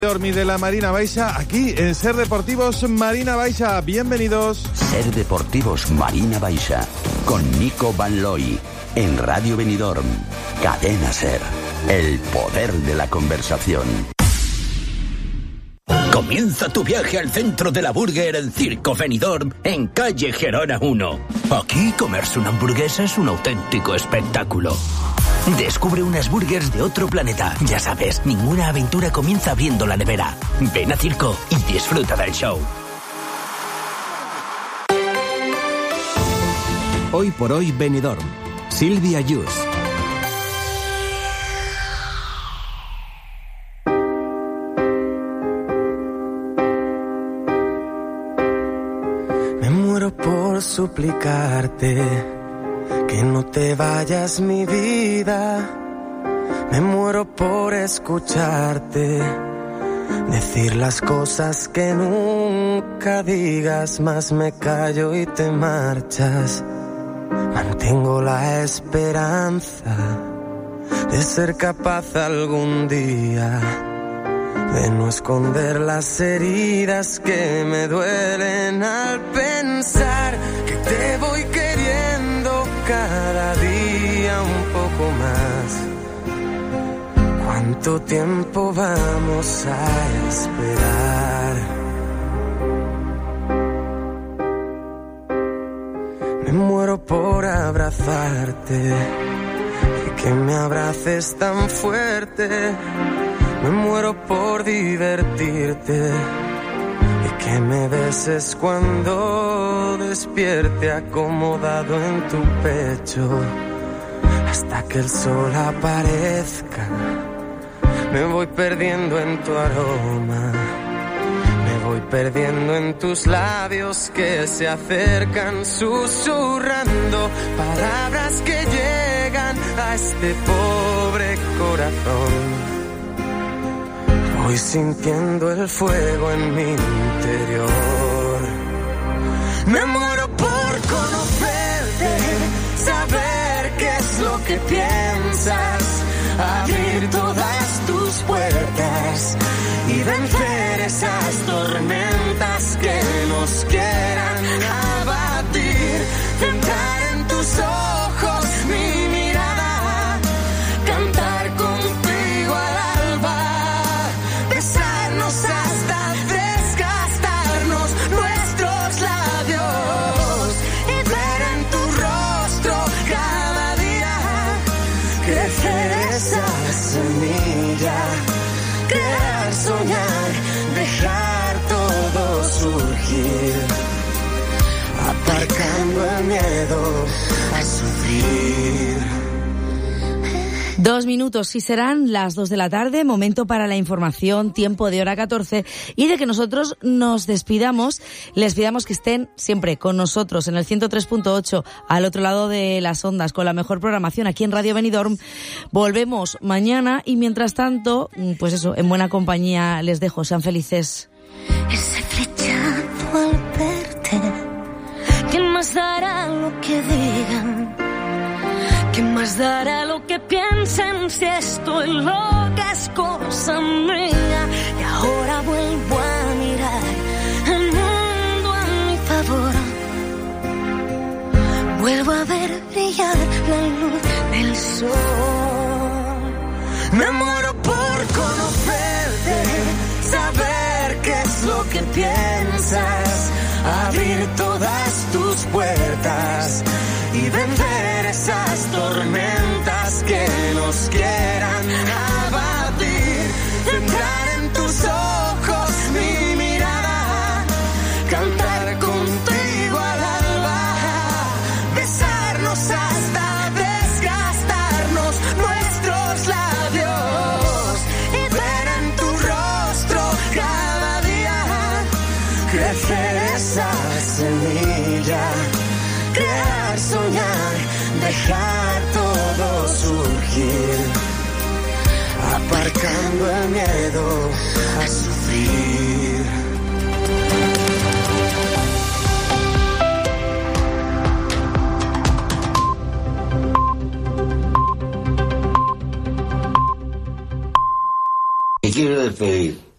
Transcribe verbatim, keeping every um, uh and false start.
Dormi de la Marina Baixa, aquí en Ser Deportivos Marina Baixa. Bienvenidos. Ser Deportivos Marina Baixa, con Nico Van Looy, en Radio Benidorm, Cadena Ser, el poder de la conversación. Comienza tu viaje al centro de la burger en Circo Benidorm, en calle Gerona uno. Aquí comerse una hamburguesa es un auténtico espectáculo. Descubre unas burgers de otro planeta. Ya sabes, ninguna aventura comienza abriendo la nevera. Ven a Circo y disfruta del show. Hoy por hoy Benidorm. Silvia Yus. Me muero por suplicarte que no te vayas, mi vida. Me muero por escucharte decir las cosas que nunca digas, más me callo y te marchas. Mantengo la esperanza de ser capaz algún día de no esconder las heridas que me duelen al pensar que te voy queriendo cada día un poco más. ¿Cuánto tiempo vamos a esperar? Me muero por abrazarte y que me abraces tan fuerte. Me muero por divertirte y que me beses cuando despierte acomodado en tu pecho hasta que el sol aparezca. Me voy perdiendo en tu aroma, me voy perdiendo en tus labios que se acercan susurrando palabras que llegan a este pobre corazón. Voy sintiendo el fuego en mi interior. Me muero por conocerte, saber qué es lo que piensas, abrir todas tus puertas y vencer esas tormentas que nos quieran abatir. Centrar en tus ojos mi mirada, cantar contigo al alba, besarnos hasta desgastarnos nuestros labios y ver en tu rostro cada día crecer esa semilla, crear, soñar, dejar todo surgir, aparcando el miedo a sufrir. Dos minutos y serán las dos de la tarde, momento para la información, tiempo de hora catorce, y de que nosotros nos despidamos, les pidamos que estén siempre con nosotros en el ciento tres punto ocho, al otro lado de las ondas, con la mejor programación aquí en Radio Benidorm. Volvemos mañana y mientras tanto, pues eso, en buena compañía les dejo, sean felices. Ese flechazo al verte, ¿quién más dará lo que digan? ¿Quién más dará lo que piensen si estoy loca es cosa mía? Y ahora vuelvo a mirar el mundo a mi favor. Vuelvo a ver brillar la luz del sol. Me muero por conocerte, saber qué es lo que piensas, abrir todas tus puertas y vencer esas tormentas que nos quieran abatir. Entrar en tus ojos mi mirada, cantar contigo al alba, besarnos hasta desgastarnos nuestros labios y ver en tu rostro cada día crecer esa semilla, crear, soñar, dejar todo surgir, aparcando el miedo a sufrir. Me quiero despedir.